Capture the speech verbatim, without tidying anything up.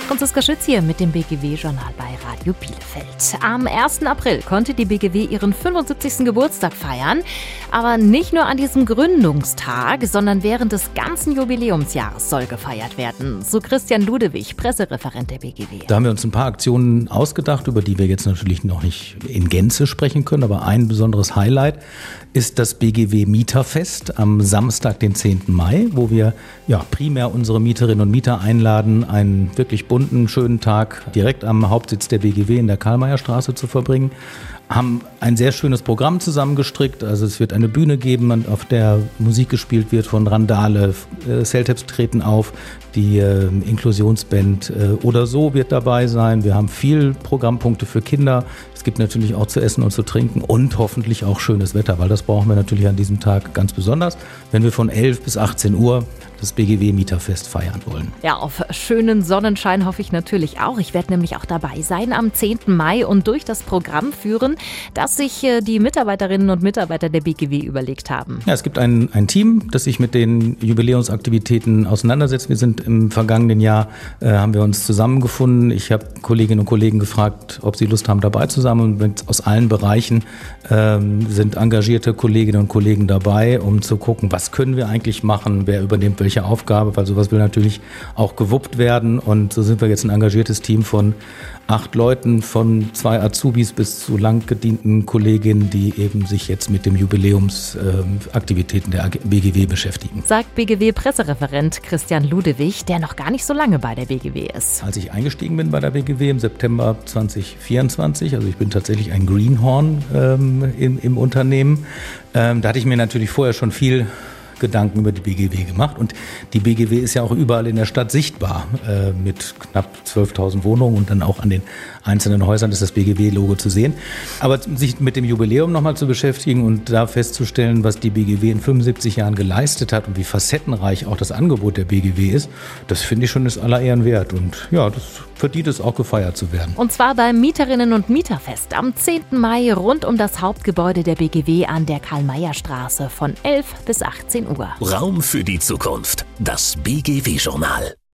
Franziska Schütz hier mit dem B G W-Journal bei Radio Bielefeld. Am ersten April konnte die B G W ihren fünfundsiebzigsten Geburtstag feiern. Aber nicht nur an diesem Gründungstag, sondern während des ganzen Jubiläumsjahres soll gefeiert werden. So Christian Ludewig, Pressereferent der B G W. Da haben wir uns ein paar Aktionen ausgedacht, über die wir jetzt natürlich noch nicht in Gänze sprechen können. Aber ein besonderes Highlight ist das B G W-Mieterfest am Samstag, den zehnten Mai, wo wir ja primär unsere Mieterinnen und Mieter einladen, einen wirklich bunten, schönen Tag direkt am Hauptsitz der B G W in der Karl-Mayer-Straße zu verbringen. Haben ein sehr schönes Programm zusammengestrickt. Also es wird eine Bühne geben, auf der Musik gespielt wird von Randale, äh, Cellteps treten auf, die äh, Inklusionsband äh, oder so wird dabei sein. Wir haben viel Programmpunkte für Kinder. Es gibt natürlich auch zu essen und zu trinken und hoffentlich auch schönes Wetter, weil das brauchen wir natürlich an diesem Tag ganz besonders, wenn wir von elf bis achtzehn Uhr das B G W-Mieterfest feiern wollen. Ja, auf schönen Sonnenschein hoffe ich natürlich auch. Ich werde nämlich auch dabei sein am zehnten Mai und durch das Programm führen, das sich die Mitarbeiterinnen und Mitarbeiter der B G W überlegt haben. Ja, es gibt ein, ein Team, das sich mit den Jubiläumsaktivitäten auseinandersetzt. Wir sind im vergangenen Jahr, äh, haben wir uns zusammengefunden. Ich habe Kolleginnen und Kollegen gefragt, ob sie Lust haben, dabei zu sein. Und aus allen Bereichen äh, sind engagierte Kolleginnen und Kollegen dabei, um zu gucken, was können wir eigentlich machen, wer übernimmt welche Aufgabe, weil sowas will natürlich auch gewuppt werden. Und so sind wir jetzt ein engagiertes Team von acht Leuten, von zwei Azubis bis zu lang gedienten Kolleginnen, die eben sich jetzt mit den Jubiläumsaktivitäten der B G W beschäftigen. Sagt B G W-Pressereferent Christian Ludewig, der noch gar nicht so lange bei der B G W ist. Als ich eingestiegen bin bei der B G W im September zwanzig vierundzwanzig, also ich bin tatsächlich ein Greenhorn ähm, im, im Unternehmen, ähm, da hatte ich mir natürlich vorher schon viel Gedanken über die B G W gemacht. Und die B G W ist ja auch überall in der Stadt sichtbar. Äh, mit knapp zwölftausend Wohnungen und dann auch an den einzelnen Häusern ist das B G W-Logo zu sehen. Aber sich mit dem Jubiläum nochmal zu beschäftigen und da festzustellen, was die B G W in fünfundsiebzig Jahren geleistet hat und wie facettenreich auch das Angebot der B G W ist, das finde ich schon ist aller Ehren wert. Und ja, das verdient es auch gefeiert zu werden. Und zwar beim Mieterinnen- und Mieterfest am zehnten Mai rund um das Hauptgebäude der B G W an der Karl-Mayer-Straße von elf bis achtzehn Uhr. Raum für die Zukunft. Das B G W-Journal.